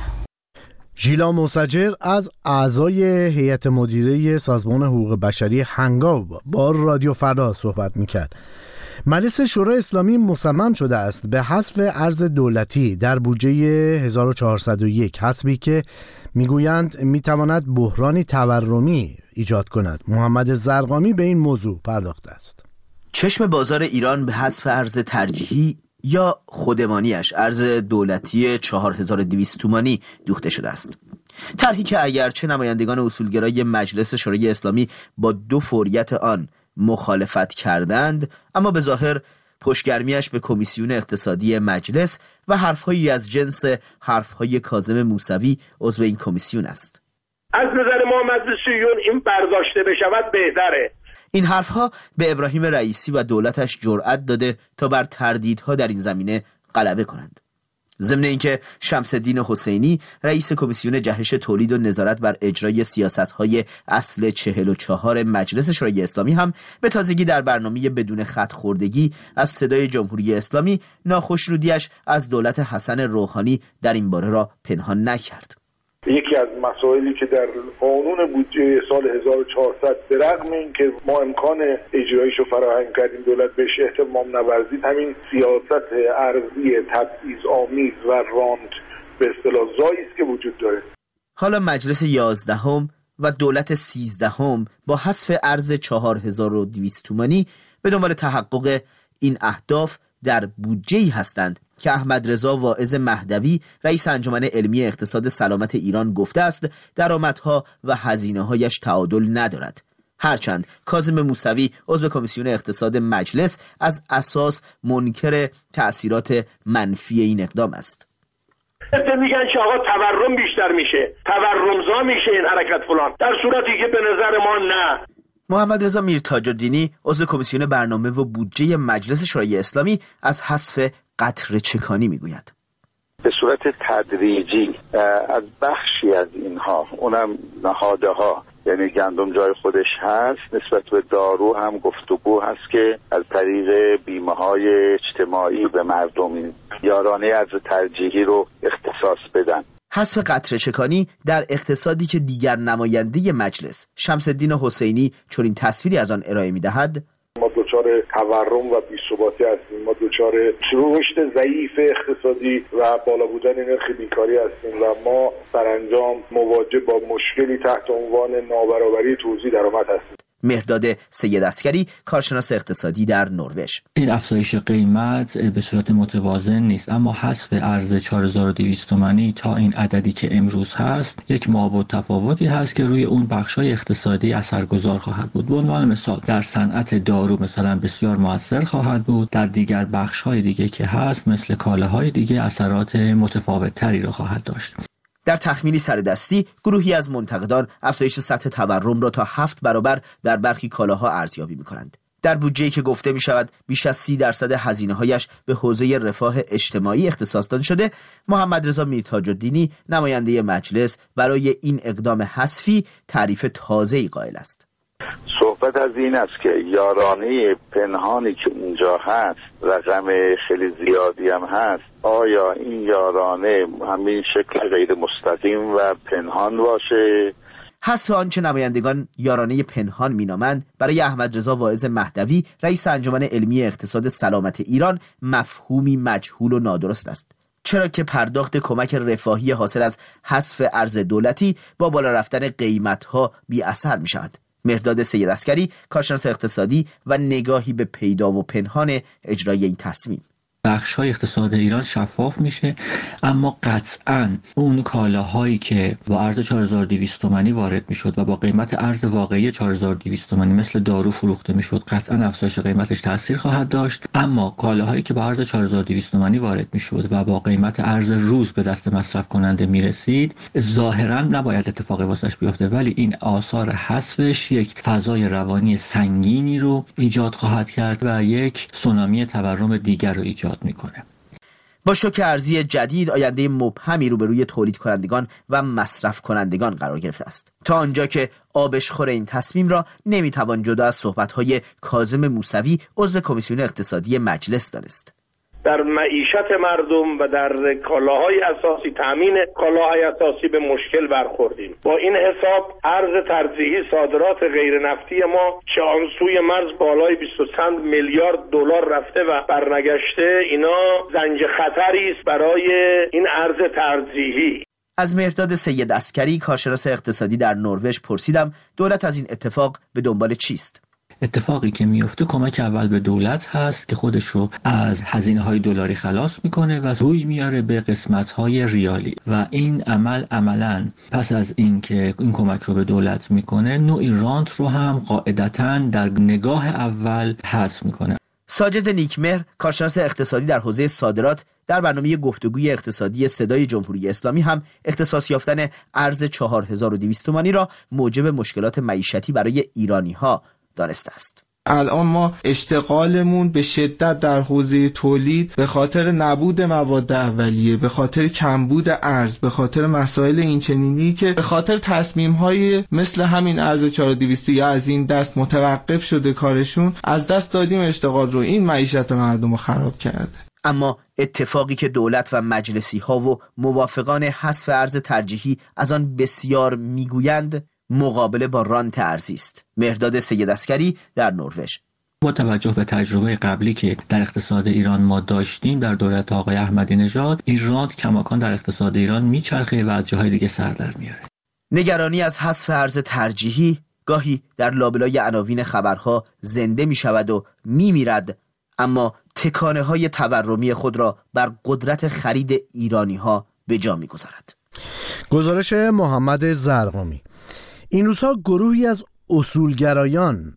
ژیلا مسجر از اعضای هیئت مدیره سازمان حقوق بشری هنگاو با رادیو فردا صحبت میکرد. مجلس شورای اسلامی مصمم شده است به حذف ارز دولتی در بودجه هزار و چهارصد و یک، حذفی که میگویند میتواند بحرانی تورمی ایجاد کند. محمد زرقامی به این موضوع پرداخته است. چشم بازار ایران به حذف ارز ترجیحی یا خودمانیش ارز دولتی چهار هزار و دویست تومانی دوخته شده است. طرحی که اگرچه نمایندگان اصولگرای مجلس شورای اسلامی با دو فوریت آن مخالفت کردند، اما به ظاهر پشتگرمیش به کمیسیون اقتصادی مجلس و حرفهایی از جنس حرفهای کاظم موسوی عضو این کمیسیون است. از نظر ما مجلسیون این برداشته بشود بهتره. این حرفها به ابراهیم رئیسی و دولتش جرأت داده تا بر تردیدها در این زمینه غلبه کنند. ضمن اینکه شمس الدین حسینی رئیس کمیسیون جهش تولید و نظارت بر اجرای سیاست‌های اصل چهل و چهار مجلس شورای اسلامی هم به تازگی در برنامه بدون خط خوردگی از صدای جمهوری اسلامی ناخوشنودی‌اش از دولت حسن روحانی در این باره را پنهان نکرد. یکی از مسائلی که در قانون بودجه سال هزار و چهارصد به رغم اینکه ما امکان اجرایش رو فراهم کردیم دولت بهش اهتمام نورزید، همین سیاست ارزی تبعیض‌آمیز و راند به اصطلاح زایی است که وجود داره. حالا مجلس یازدهم و دولت سیزدهم با حذف ارز چهار هزار و دویست تومانی به دنبال تحقق این اهداف در بودجه‌ای هستند که احمد رضا واعظ مهدوی رئیس انجمن علمی اقتصاد سلامت ایران گفته است درآمدها و هزینه‌هایش تعادل ندارد. هرچند کاظم موسوی عضو کمیسیون اقتصاد مجلس از اساس منکر تأثیرات منفی این اقدام است. میگن که آقا تورم بیشتر میشه، تورمزا میشه این حرکت فلان، در صورتی که به نظر ما نه. محمد رضا میرتاج الدینی عضو کمیسیون برنامه و بودجه مجلس شورای اسلامی از حذف قطره چکانی میگوید. به صورت تدریجی از بخشی از اینها، اونم نهاده ها، یعنی گندم جای خودش هست، نسبت به دارو هم گفتگو هست که از طریق بیمه های اجتماعی به مردم یارانه ارز ترجیحی رو اختصاص بدن. حذف قطره چکانی در اقتصادی که دیگر نماینده مجلس شمس الدین حسینی چنین تصویری از آن ارائه می‌دهد. ما دوچار تورم و بی‌ثباتی هستیم، ما دوچار رشد ضعیف اقتصادی و بالا بودن نرخ بیکاری هستیم و ما سرانجام مواجه با مشکلی تحت عنوان نابرابری توزیع درآمد هستیم. مهرداد سید عسکری کارشناس اقتصادی در نروژ: این افزایش قیمت به صورت متوازن نیست، اما حذف ارز چهار هزار و دویست تومانی تا این عددی که امروز هست یک مابعد تفاوتی هست که روی اون بخش‌های اقتصادی اثرگذار خواهد بود. به عنوان مثال در صنعت دارو مثلا بسیار موثر خواهد بود، در دیگر بخش‌های دیگه که هست مثل کالاهای دیگه اثرات متفاوت‌تری را خواهد داشت. در تخمینی سردستی گروهی از منتقدان افزایش سطح تورم را تا هفت برابر در برخی کالاها ارزیابی می‌کنند. در بودجه‌ای که گفته می‌شود بیش از سی درصد هزینه‌هایش به حوزه رفاه اجتماعی اختصاص داده شده، محمد رضا میرتاج الدینی نماینده مجلس برای این اقدام حذفی تعریف تازه‌ای قائل است. صحبت از این است که یارانه پنهانی که اونجا هست، رقم خیلی زیادی هم هست، آیا این یارانه همین شکل غیر مستقیم و پنهان باشه؟ حذف آنچه نمایندگان یارانه پنهان مینامند برای احمد رضا واعظ مهدوی رئیس انجمن علمی اقتصاد سلامت ایران مفهومی مجهول و نادرست است، چرا که پرداخت کمک رفاهی حاصل از حذف ارز دولتی با بالا رفتن قیمت‌ها بی اثر می شود. مهرداد سید عسکری کارشناس اقتصادی و نگاهی به پیدا و پنهان اجرای این تصمیم: بخش‌های اقتصاد ایران شفاف میشه، اما قطعاً اون کالاهایی که با ارز چهار هزار و دویست تومانی وارد میشد و با قیمت ارز واقعی چهار هزار و دویست تومانی مثل دارو فروخته میشد، قطعاً افزایش قیمتش تاثیر خواهد داشت. اما کالاهایی که با ارز چهار هزار و دویست تومانی وارد میشد و با قیمت ارز روز به دست مصرف کننده میرسید، ظاهراً نباید اتفاقی واسش بیفته، ولی این آثار حذفش یک فضای روانی سنگینی رو ایجاد خواهد کرد و یک سونامی تورم دیگر رو ایجاد میکنه. با شوک ارزی جدید آینده مبهمی روبروی تولید کنندگان و مصرف کنندگان قرار گرفته است، تا آنجا که آبشخور این تصمیم را نمیتوان جدا از صحبت‌های کاظم موسوی عضو کمیسیون اقتصادی مجلس دانست. در معیشت مردم و در کالاهای اساسی، تامین کالاهای اساسی به مشکل برخوردیم. با این حساب ارز ترجیحی صادرات غیر نفتی ما که آن سوی مرز بالای بیست و چند میلیارد دلار رفته و برنگشته، اینا زنج خطری است برای این ارز ترجیحی. از مهرداد سید عسکری کارشناس اقتصادی در نروژ پرسیدم دولت از این اتفاق به دنبال چیست؟ اتفاقی که میفته کمک اول به دولت هست که خودش رو از هزینه‌های دلاری خلاص میکنه و روی میاره به قسمت‌های ریالی و این عمل عملاً پس از اینکه این کمک رو به دولت میکنه نوعی رانت رو هم قاعدتاً در نگاه اول حذف میکنه. ساجد نیکمهر، کارشناس اقتصادی در حوزه صادرات، در برنامه گفتگوی اقتصادی صدای جمهوری اسلامی هم اختصاص یافتن ارز چهار هزار و دویست تومانی را موجب مشکلات معیشتی برای ایرانی‌ها دانسته است. الان ما اشتغالمون به شدت در حوزه تولید به خاطر نبود مواد اولیه، به خاطر کمبود ارز، به خاطر مسائل اینچنینی که به خاطر تصمیم‌های مثل همین ارز چهار هزار و دویست یا از این دست متوقف شده کارشون، از دست دادیم اشتغال رو. این معیشت مردم رو خراب کرده. اما اتفاقی که دولت و مجلسی ها و موافقان حذف ارز ترجیحی از آن بسیار میگویند مقابله با رانت ارزی است. مهرداد سیدعسکری در نروژ: با توجه به تجربه قبلی که در اقتصاد ایران ما داشتیم در دولت آقای احمدی نژاد، این رانت کماکان در اقتصاد ایران میچرخه و از جاهای دیگه سر در میاره. نگرانی از حذف ارز ترجیحی گاهی در لابلای عناوین خبرها زنده می شود و می میرد، اما تکانه های تورمی خود را بر قدرت خرید ایرانی ها به جا می گذارد. گزارش محمد زرقامی. این روزها گروهی از اصولگرایان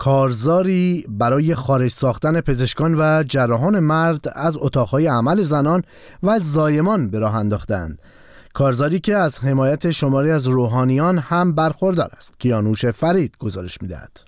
کارزاری برای خارج ساختن پزشکان و جراحان مرد از اتاقهای عمل زنان و زایمان به راه انداختند. کارزاری که از حمایت شماری از روحانیان هم برخوردار است. کیانوش فرید گزارش می‌دهد.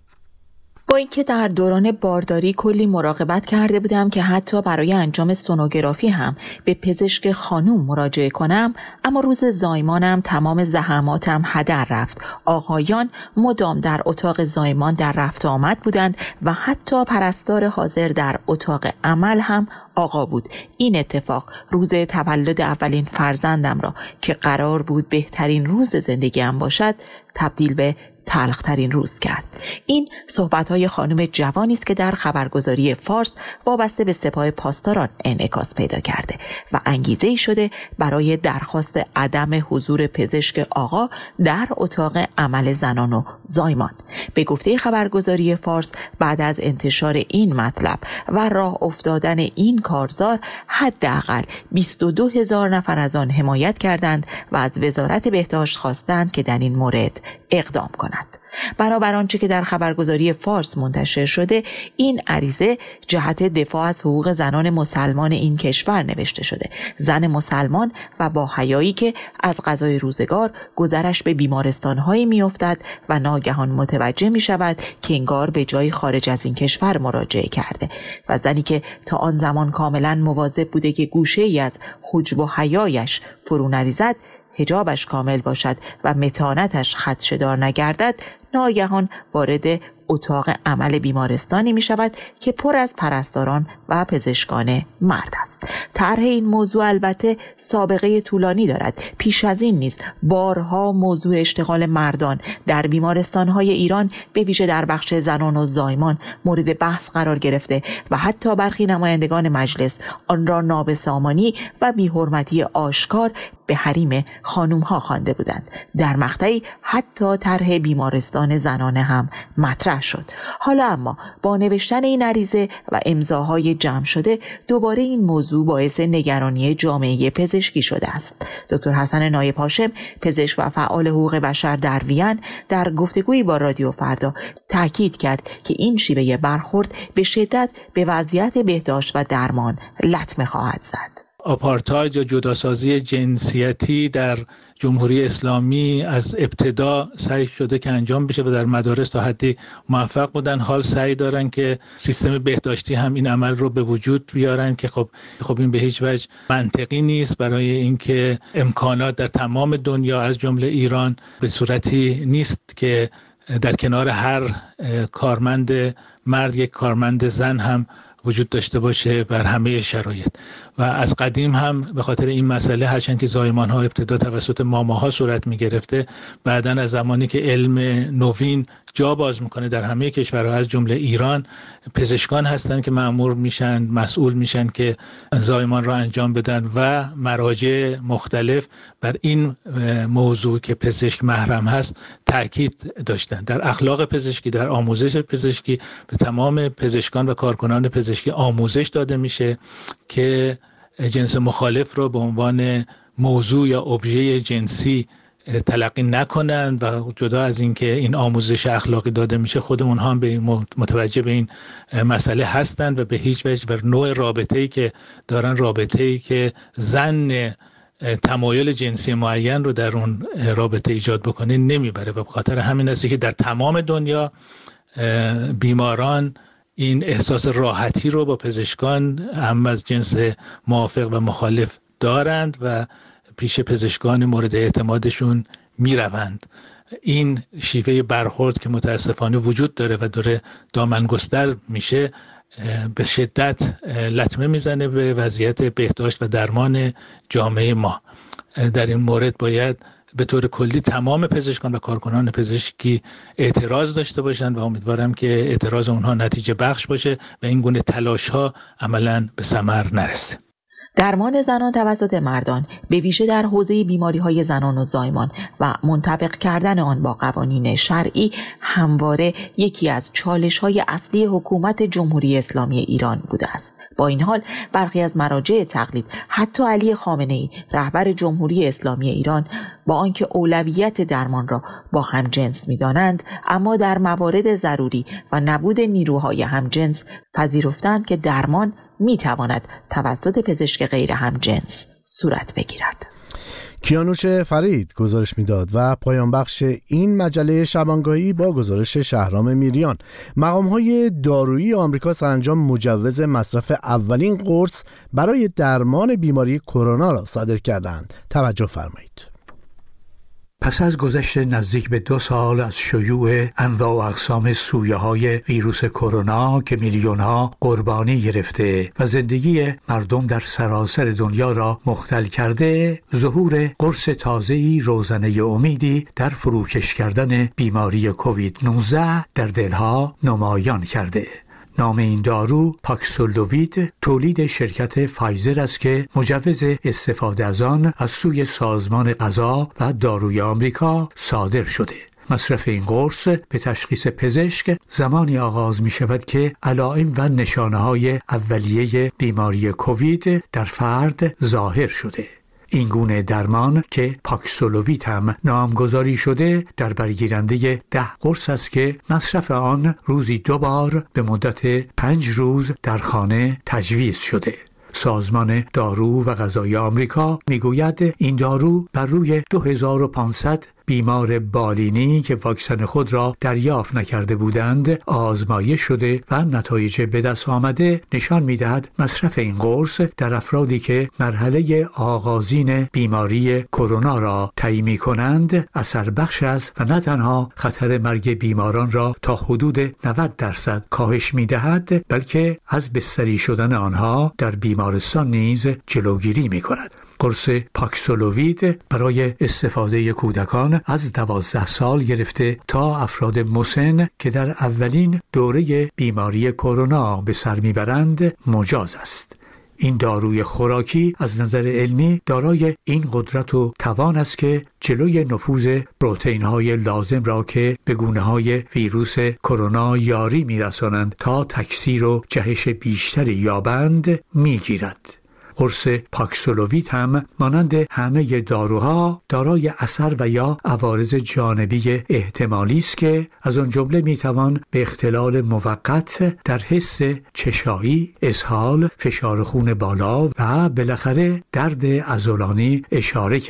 با اینکه در دوران بارداری کلی مراقبت کرده بودم که حتی برای انجام سونوگرافی هم به پزشک خانوم مراجعه کنم، اما روز زایمانم تمام زحماتم هدر رفت. آقایان مدام در اتاق زایمان در رفت آمد بودند و حتی پرستار حاضر در اتاق عمل هم آقا بود. این اتفاق روز تولد اولین فرزندم را که قرار بود بهترین روز زندگیم باشد تبدیل به تلخ‌ترین روز کرد. این صحبت‌های خانم جوانی است که در خبرگزاری فارس وابسته به سپاه پاسداران انعکاس پیدا کرده و انگیزه‌ای شده برای درخواست عدم حضور پزشک آقا در اتاق عمل زنان و زایمان. به گفته خبرگزاری فارس بعد از انتشار این مطلب و راه افتادن این کارزار حداقل بیست و دو هزار نفر از آن حمایت کردند و از وزارت بهداشت خواستند که در این مورد اقدام کند. برابر آنچه که در خبرگزاری فارس منتشر شده، این عریضه جهت دفاع از حقوق زنان مسلمان این کشور نوشته شده. زن مسلمان و با حیایی که از قضای روزگار گذرش به بیمارستان‌هایی می‌افتد و ناگهان متوجه می‌شود که انگار به جای خارج از این کشور مراجعه کرده و زنی که تا آن زمان کاملا مواظب بوده که گوشه‌ای از حجب و حیایش فرو نریزد، حجابش کامل باشد و متانتش خدشه‌دار نگردد، ناگهان وارد اتاق عمل بیمارستانی می شود که پر از پرستاران و پزشکان مرد است. طرح این موضوع البته سابقه طولانی دارد. پیش از این نیز بارها موضوع اشتغال مردان در بیمارستان‌های ایران به ویژه در بخش زنان و زایمان مورد بحث قرار گرفته و حتی برخی نمایندگان مجلس آن را نابسامانی و بی‌حرمتی آشکار به حریم خانوم‌ها خوانده بودند. در مقطعی حتی طرح بیمارستان زنانه هم مطرح شد. حالا اما با نوشتن این عریضه و امضاهای جمع شده دوباره این موضوع باعث نگرانی جامعه پزشکی شده است. دکتر حسن نایب هاشم، پزشک و فعال حقوق بشر در وین، در گفتگویی با رادیو فردا تاکید کرد که این شیوه برخورد به شدت به وضعیت بهداشت و درمان لطمه خواهد زد. آپارتاید یا جداسازی جنسیتی در جمهوری اسلامی از ابتدا سعی شده که انجام بشه و در مدارس تا حدی موفق بودن. حال سعی دارن که سیستم بهداشتی هم این عمل رو به وجود بیارن که خب خب این به هیچ وجه منطقی نیست برای اینکه امکانات در تمام دنیا از جمله ایران به صورتی نیست که در کنار هر کارمند مرد یک کارمند زن هم وجود داشته باشه بر همه شرایط. و از قدیم هم به خاطر این مسئله هرچند که زایمان ها ابتدا توسط ماماها صورت می گرفته، بعداً از زمانی که علم نوین جا باز میکنه در همه کشورها از جمله ایران، پزشکان هستند که مأمور میشن، مسئول میشن که زایمان را انجام بدن و مراجع مختلف بر این موضوع که پزشک محرم هست تأکید داشتن. در اخلاق پزشکی، در آموزش پزشکی به تمام پزشکان و کارکنان پزشکی آموزش داده میشه که جنس مخالف را به عنوان موضوع یا ابژه جنسی تلقی نکنند و جدا از این که این آموزش اخلاقی داده میشه، خود اونها هم به متوجه به این مسئله هستند و به هیچ وجه بر نوع رابطه‌ای که دارن، رابطه‌ای که زن تمایل جنسی معین رو در اون رابطه ایجاد بکنه نمیبره و به خاطر همین است که در تمام دنیا بیماران این احساس راحتی رو با پزشکان هم از جنس موافق و مخالف دارند و پیش پزشکان مورد اعتمادشون میروند. این شیوه برخورد که متاسفانه وجود داره و داره دامنگستر میشه به شدت لطمه میزنه به وضعیت بهداشت و درمان جامعه ما. در این مورد باید به طور کلی تمام پزشکان و کارکنان پزشکی اعتراض داشته باشند و امیدوارم که اعتراض اونها نتیجه بخش باشه و این گونه تلاش ها عملاً به ثمر نرسه. درمان زنان توسط مردان به ویژه در حوزه بیماری‌های زنان و زایمان و منطبق کردن آن با قوانین شرعی همواره یکی از چالش‌های اصلی حکومت جمهوری اسلامی ایران بوده است. با این حال برخی از مراجع تقلید، حتی علی خامنه‌ای رهبر جمهوری اسلامی ایران، با آنکه اولویت درمان را با همجنس می‌دانند، اما در موارد ضروری و نبود نیروهای همجنس پذیرفتند که درمان می تواند توسط پزشک غیر همجنس صورت بگیرد. کیانوش فرید گزارش میداد و پایان بخش این مجله شبانگاهی با گزارش شهرام میریان. مقام‌های دارویی آمریکا سرانجام مجوز مصرف اولین قرص برای درمان بیماری کرونا را صادر کردند. توجه فرمایید. پس از گذشت نزدیک به دو سال از شیوع انواع و اقسام سویه‌های ویروس کرونا که میلیون‌ها قربانی گرفته و زندگی مردم در سراسر دنیا را مختل کرده، ظهور قرص تازه‌ای روزنه امیدی در فروکش کردن بیماری کووید نوزده در دلها نمایان کرده. نام این دارو پاکسلووید تولید شرکت فایزر است که مجوز استفاده از آن از سوی سازمان غذا و داروی آمریکا صادر شده. مصرف این قرص به تشخیص پزشک زمانی آغاز می شود که علائم و نشانه های اولیه بیماری کووید در فرد ظاهر شده. این گونه درمان که پاکسلووید هم نامگذاری شده در برگیرنده ده قرص است که مصرف آن روزی دو بار به مدت پنج روز در خانه تجویز شده. سازمان دارو و غذای آمریکا میگوید این دارو بر روی دو هزار و پانصد بیمار بالینی که واکسن خود را دریافت نکرده بودند آزمایش شده و نتایج به دست آمده نشان می‌دهد مصرف این قرص در افرادی که مرحله آغازین بیماری کرونا را طی می‌کنند اثر بخش است و نه تنها خطر مرگ بیماران را تا حدود نود درصد کاهش می‌دهد، بلکه از بستری شدن آنها در بیمارستان نیز جلوگیری می‌کند. قرص پاکسلووید برای استفاده کودکان از دوازده سال گرفته تا افراد مسن که در اولین دوره بیماری کرونا به سر میبرند مجاز است. این داروی خوراکی از نظر علمی دارای این قدرت و توان است که جلوی نفوذ پروتئین‌های لازم را که به گونه‌های ویروس کرونا یاری می‌رسانند تا تکثیر و جهش بیشتری یابند می‌گیرد. قرص پاکسلووید هم مانند همه داروها دارای اثر و یا عوارض جانبی احتمالی است که از آن جمله میتوان به اختلال موقت در حس چشایی، اسهال، فشار خون بالا و بالاخره درد عضلانی اشاره کرد.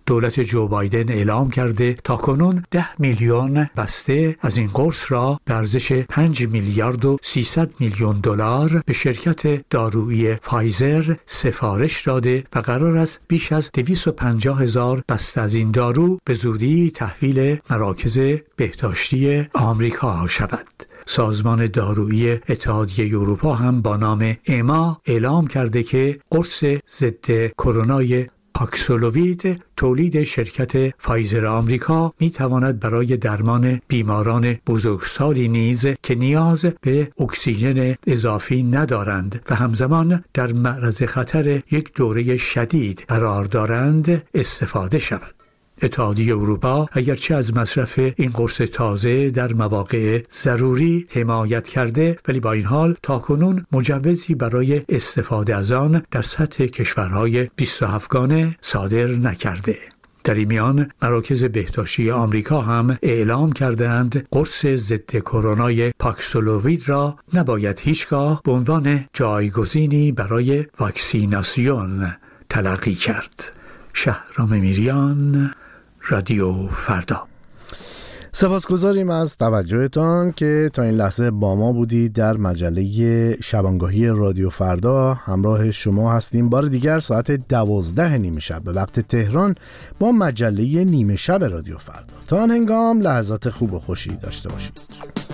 دولت جو بایدن اعلام کرده تاکنون ده میلیون بسته از این قرص را به ارزش پنج میلیارد و سیصد میلیون دلار به شرکت دارویی فایزر سفارش داده و قرار است بیش از دویست و پنجاه هزار بسته از این دارو به زودی تحویل مراکز بهداشتی آمریکا شود. سازمان دارویی اتحادیه اروپا هم با نام اما اعلام کرده که قرص ضد کرونای پاکسلووید تولید شرکت فایزر آمریکا می تواند برای درمان بیماران بزرگسالی نیز که نیاز به اکسیژن اضافی ندارند و همزمان در معرض خطر یک دوره شدید قرار دارند استفاده شود. اتحادیه اروپا اگرچه از مصرف این قرص تازه در مواقع ضروری حمایت کرده، ولی با این حال تاکنون مجوزی برای استفاده از آن در سطح کشورهای بیست و هفت گانه صادر نکرده. در این میان مراکز بهداشتی آمریکا هم اعلام کردند قرص ضد کرونای پاکسلووید را نباید هیچگاه به عنوان جایگزینی برای واکسیناسیون تلقی کرد. شهرام میریان، رادیو فردا. سپاسگزاریم از توجهتان که تا این لحظه با ما بودید. در مجله شبانگاهی رادیو فردا همراه شما هستیم. بار دیگر ساعت دوازده نیمه شب به وقت تهران با مجله نیمه شب رادیو فردا. تا آن هنگام لحظات خوب و خوشی داشته باشید.